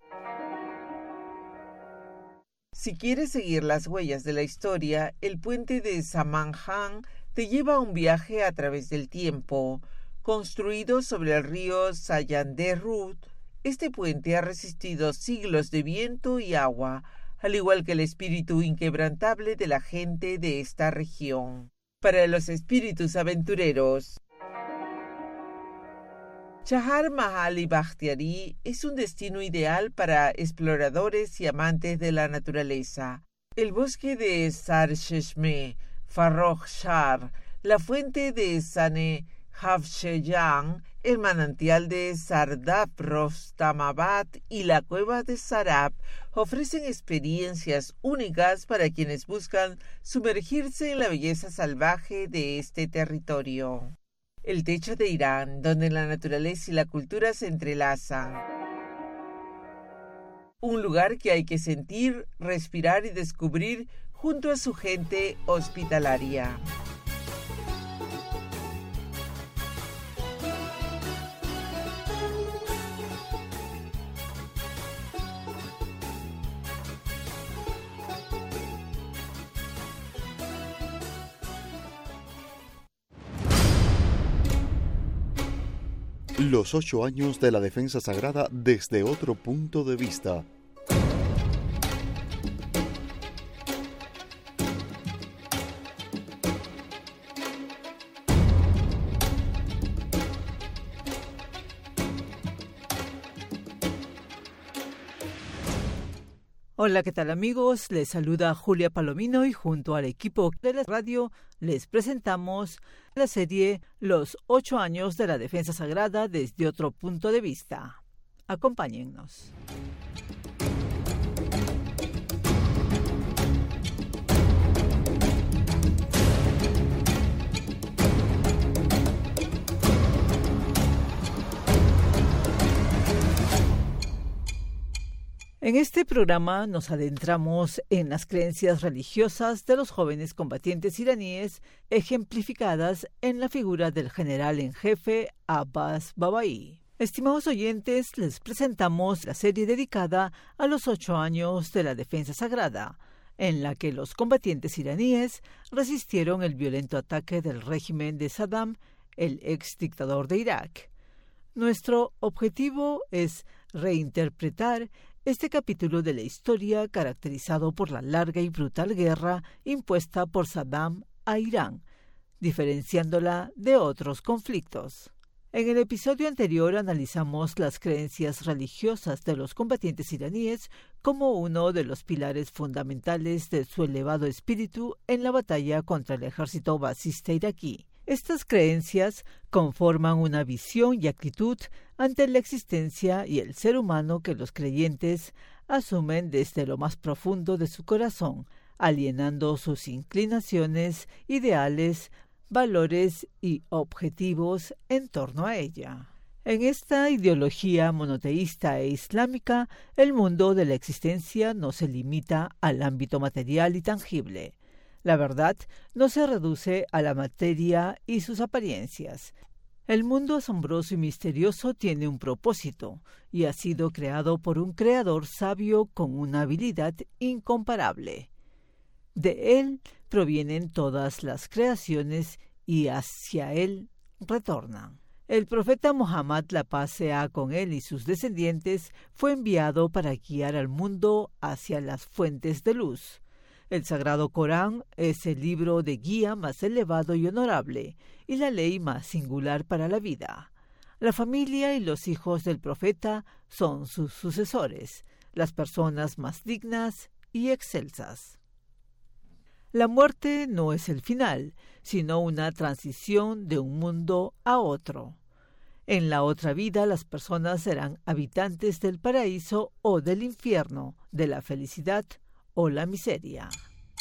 Speaker 7: Si quieres seguir las huellas de la historia, el puente de Samanjang te lleva a un viaje a través del tiempo. Construido sobre el río Sayanderrug, este puente ha resistido siglos de viento y agua, al igual que el espíritu inquebrantable de la gente de esta región. Para los espíritus aventureros, Chahar Mahal Bakhtiari es un destino ideal para exploradores y amantes de la naturaleza. El bosque de Sar Cheshme, Farrokh Shar, la fuente de Sane Havsheyang, el manantial de Sardab Rostamabad y la cueva de Sarab ofrecen experiencias únicas para quienes buscan sumergirse en la belleza salvaje de este territorio. El techo de Irán, donde la naturaleza y la cultura se entrelazan. Un lugar que hay que sentir, respirar y descubrir junto a su gente hospitalaria.
Speaker 8: Los ocho años de la defensa sagrada desde otro punto de vista.
Speaker 5: Hola, ¿qué tal amigos? Les saluda Julia Palomino y junto al equipo de la radio les presentamos la serie Los ocho años de la defensa sagrada desde otro punto de vista. Acompáñennos. En este programa nos adentramos en las creencias religiosas de los jóvenes combatientes iraníes, ejemplificadas en la figura del general en jefe Abbas Babai. Estimados oyentes, les presentamos la serie dedicada a los ocho años de la defensa sagrada, en la que los combatientes iraníes resistieron el violento ataque del régimen de Saddam, el ex dictador de Irak. Nuestro objetivo es reinterpretar este capítulo de la historia caracterizado por la larga y brutal guerra impuesta por Saddam a Irán, diferenciándola de otros conflictos. En el episodio anterior analizamos las creencias religiosas de los combatientes iraníes como uno de los pilares fundamentales de su elevado espíritu en la batalla contra el ejército basista iraquí. Estas creencias conforman una visión y actitud ante la existencia y el ser humano que los creyentes asumen desde lo más profundo de su corazón, alienando sus inclinaciones, ideales, valores y objetivos en torno a ella. En esta ideología monoteísta e islámica, el mundo de la existencia no se limita al ámbito material y tangible. La verdad no se reduce a la materia y sus apariencias. El mundo asombroso y misterioso tiene un propósito y ha sido creado por un creador sabio con una habilidad incomparable. De él provienen todas las creaciones y hacia él retornan. El profeta Muhammad, la paz sea con él y sus descendientes, fue enviado para guiar al mundo hacia las fuentes de luz. El Sagrado Corán es el libro de guía más elevado y honorable, y la ley más singular para la vida. La familia y los hijos del profeta son sus sucesores, las personas más dignas y excelsas. La muerte no es el final, sino una transición de un mundo a otro. En la otra vida las personas serán habitantes del paraíso o del infierno, de la felicidad o la miseria.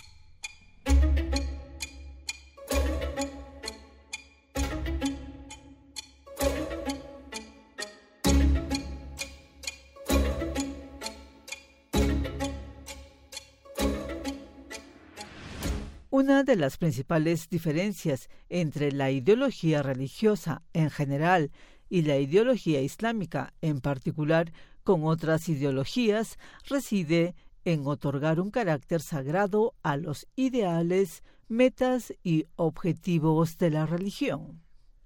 Speaker 5: Una de las principales diferencias entre la ideología religiosa en general y la ideología islámica en particular con otras ideologías reside en otorgar un carácter sagrado a los ideales, metas y objetivos de la religión.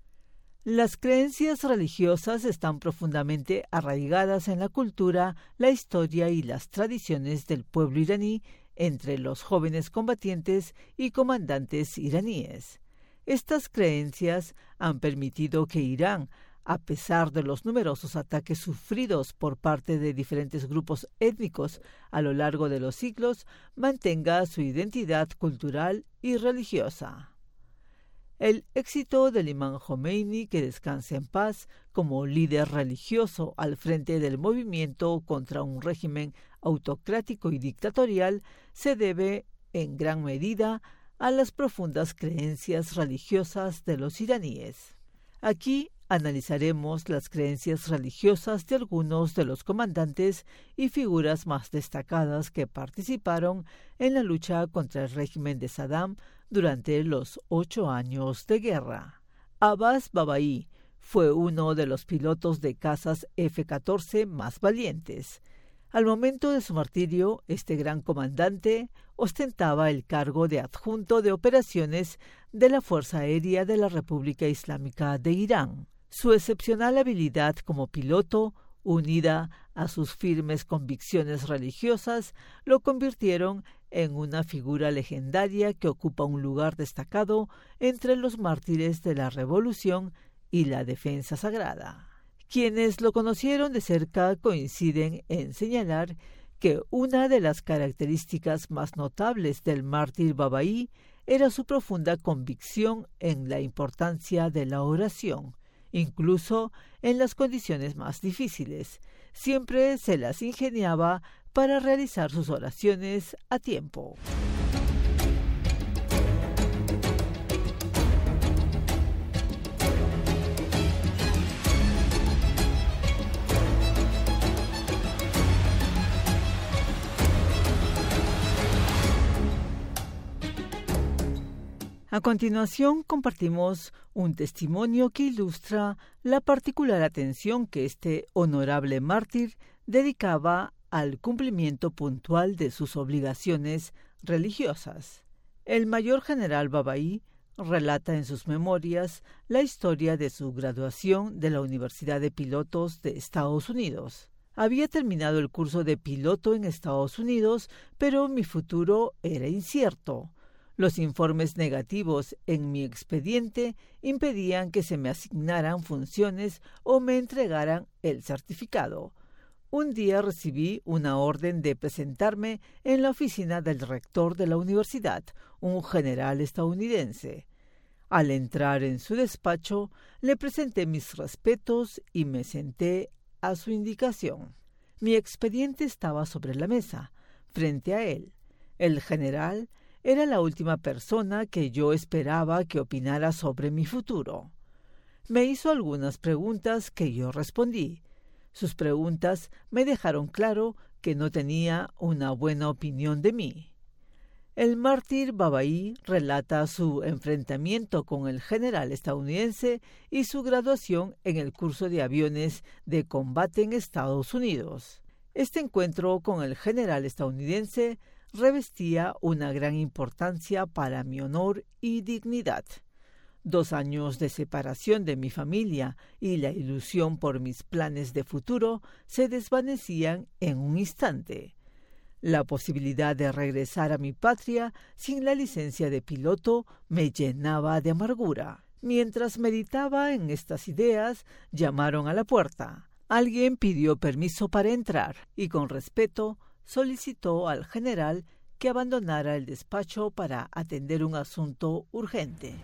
Speaker 5: Las creencias religiosas están profundamente arraigadas en la cultura, la historia y las tradiciones del pueblo iraní entre los jóvenes combatientes y comandantes iraníes. Estas creencias han permitido que Irán, a pesar de los numerosos ataques sufridos por parte de diferentes grupos étnicos a lo largo de los siglos, mantenga su identidad cultural y religiosa. El éxito del imán Jomeini, que descanse en paz, como líder religioso al frente del movimiento contra un régimen autocrático y dictatorial, se debe, en gran medida, a las profundas creencias religiosas de los iraníes. Aquí analizaremos las creencias religiosas de algunos de los comandantes y figuras más destacadas que participaron en la lucha contra el régimen de Saddam durante los ocho años de guerra. Abbas Babai fue uno de los pilotos de cazas F catorce más valientes. Al momento de su martirio, este gran comandante ostentaba el cargo de adjunto de operaciones de la Fuerza Aérea de la República Islámica de Irán. Su excepcional habilidad como piloto, unida a sus firmes convicciones religiosas, lo convirtieron en una figura legendaria que ocupa un lugar destacado entre los mártires de la Revolución y la defensa sagrada. Quienes lo conocieron de cerca coinciden en señalar que una de las características más notables del mártir Babai era su profunda convicción en la importancia de la oración, incluso en las condiciones más difíciles. Siempre se las ingeniaba para realizar sus oraciones a tiempo. A continuación compartimos un testimonio que ilustra la particular atención que este honorable mártir dedicaba al cumplimiento puntual de sus obligaciones religiosas. El mayor general Babai relata en sus memorias la historia de su graduación de la Universidad de Pilotos de Estados Unidos. Había terminado el curso de piloto en Estados Unidos, pero mi futuro era incierto. Los informes negativos en mi expediente impedían que se me asignaran funciones o me entregaran el certificado. Un día recibí una orden de presentarme en la oficina del rector de la universidad, un general estadounidense. Al entrar en su despacho, le presenté mis respetos y me senté a su indicación. Mi expediente estaba sobre la mesa, frente a él. El general era la última persona que yo esperaba que opinara sobre mi futuro. Me hizo algunas preguntas que yo respondí. Sus preguntas me dejaron claro que no tenía una buena opinión de mí. El mártir Babaí relata su enfrentamiento con el general estadounidense y su graduación en el curso de aviones de combate en Estados Unidos. Este encuentro con el general estadounidense revestía una gran importancia para mi honor y dignidad. Dos años de separación de mi familia y la ilusión por mis planes de futuro se desvanecían en un instante. La posibilidad de regresar a mi patria sin la licencia de piloto me llenaba de amargura. Mientras meditaba en estas ideas, llamaron a la puerta. Alguien pidió permiso para entrar y con respeto solicitó al general que abandonara el despacho para atender un asunto urgente.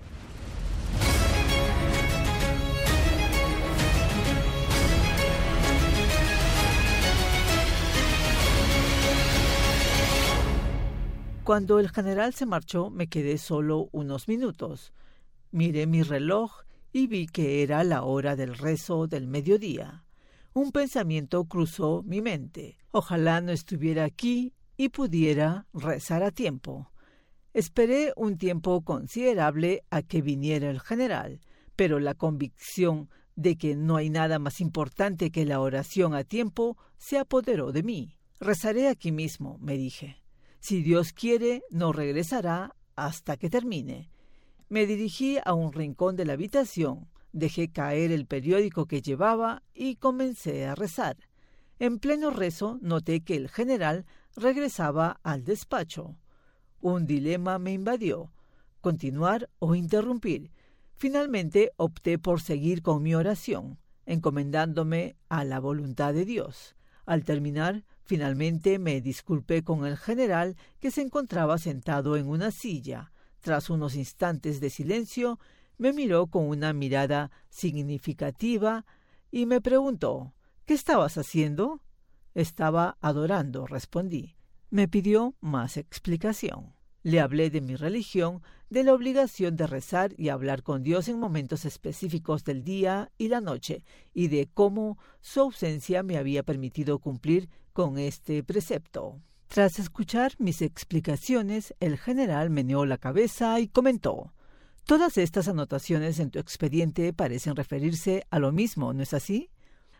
Speaker 5: Cuando el general se marchó, me quedé solo unos minutos. Miré mi reloj y vi que era la hora del rezo del mediodía. Un pensamiento cruzó mi mente. Ojalá no estuviera aquí y pudiera rezar a tiempo. Esperé un tiempo considerable a que viniera el general, pero la convicción de que no hay nada más importante que la oración a tiempo se apoderó de mí. Rezaré aquí mismo, me dije. Si Dios quiere, no regresará hasta que termine. Me dirigí a un rincón de la habitación, dejé caer el periódico que llevaba y comencé a rezar. En pleno rezo noté que el general regresaba al despacho. Un dilema me invadió, continuar o interrumpir. Finalmente opté por seguir con mi oración, encomendándome a la voluntad de Dios. Al terminar, finalmente me disculpé con el general, que se encontraba sentado en una silla. Tras unos instantes de silencio, me miró con una mirada significativa y me preguntó, ¿qué estabas haciendo? Estaba adorando, respondí. Me pidió más explicación. Le hablé de mi religión, de la obligación de rezar y hablar con Dios en momentos específicos del día y la noche, y de cómo su ausencia me había permitido cumplir con este precepto. Tras escuchar mis explicaciones, el general meneó la cabeza y comentó: «Todas estas anotaciones en tu expediente parecen referirse a lo mismo, ¿no es así?»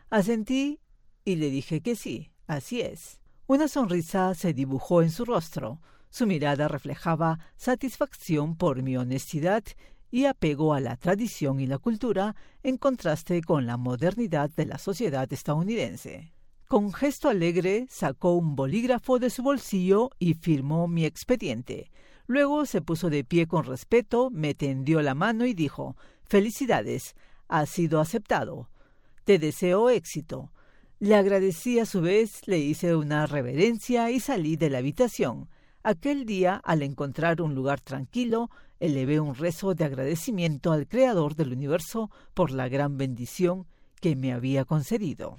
Speaker 5: Asentí y le dije que sí, así es. Una sonrisa se dibujó en su rostro. Su mirada reflejaba satisfacción por mi honestidad y apego a la tradición y la cultura, en contraste con la modernidad de la sociedad estadounidense. Con gesto alegre sacó un bolígrafo de su bolsillo y firmó mi expediente. Luego se puso de pie con respeto, me tendió la mano y dijo: «Felicidades, has sido aceptado. Te deseo éxito». Le agradecí a su vez, le hice una reverencia y salí de la habitación. Aquel día, al encontrar un lugar tranquilo, elevé un rezo de agradecimiento al Creador del universo por la gran bendición que me había concedido.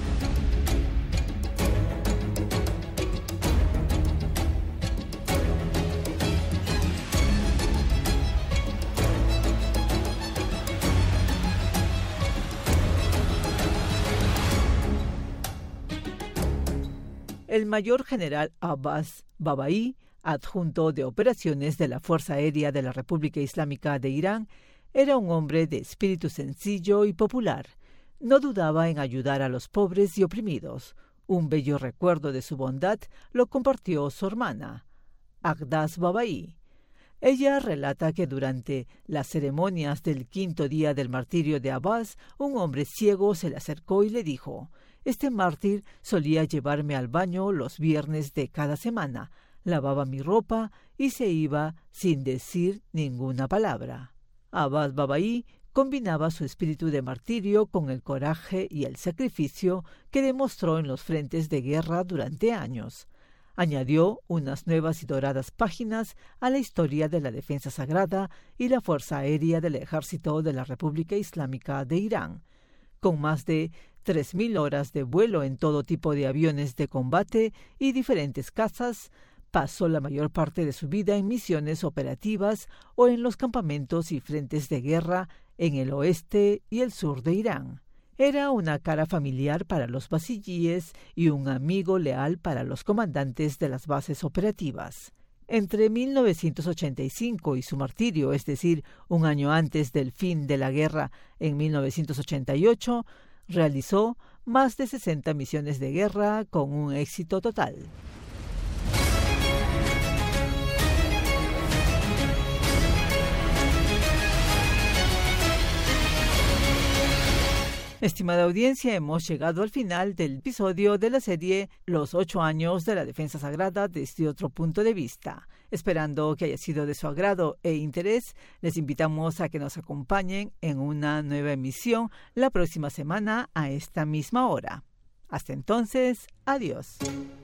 Speaker 5: El mayor general Abbas Babaí, adjunto de operaciones de la Fuerza Aérea de la República Islámica de Irán, era un hombre de espíritu sencillo y popular. No dudaba en ayudar a los pobres y oprimidos. Un bello recuerdo de su bondad lo compartió su hermana, Agdas Babaí. Ella relata que durante las ceremonias del quinto día del martirio de Abbas, un hombre ciego se le acercó y le dijo: «Este mártir solía llevarme al baño los viernes de cada semana, lavaba mi ropa y se iba sin decir ninguna palabra». Abbas Babaí combinaba su espíritu de martirio con el coraje y el sacrificio que demostró en los frentes de guerra durante años. Añadió unas nuevas y doradas páginas a la historia de la defensa sagrada y la Fuerza Aérea del Ejército de la República Islámica de Irán. Con más de tres mil horas de vuelo en todo tipo de aviones de combate y diferentes cazas, pasó la mayor parte de su vida en misiones operativas o en los campamentos y frentes de guerra en el oeste y el sur de Irán. Era una cara familiar para los basillíes y un amigo leal para los comandantes de las bases operativas. Entre mil novecientos ochenta y cinco y su martirio, es decir, un año antes del fin de la guerra en mil novecientos ochenta y ocho, realizó más de sesenta misiones de guerra con un éxito total. Estimada audiencia, hemos llegado al final del episodio de la serie Los ocho años de la defensa sagrada desde otro punto de vista. Esperando que haya sido de su agrado e interés, les invitamos a que nos acompañen en una nueva emisión la próxima semana a esta misma hora. Hasta entonces, adiós.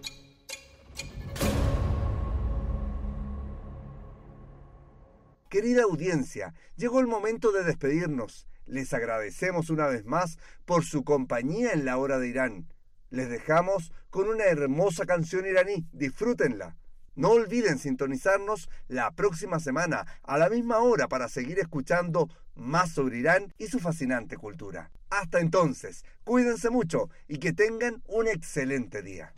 Speaker 2: Querida audiencia, llegó el momento de despedirnos. Les agradecemos una vez más por su compañía en la hora de Irán. Les dejamos con una hermosa canción iraní. Disfrútenla. No olviden sintonizarnos la próxima semana a la misma hora para seguir escuchando más sobre Irán y su fascinante cultura. Hasta entonces, cuídense mucho y que tengan un excelente día.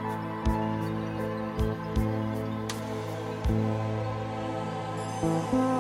Speaker 9: Thank you.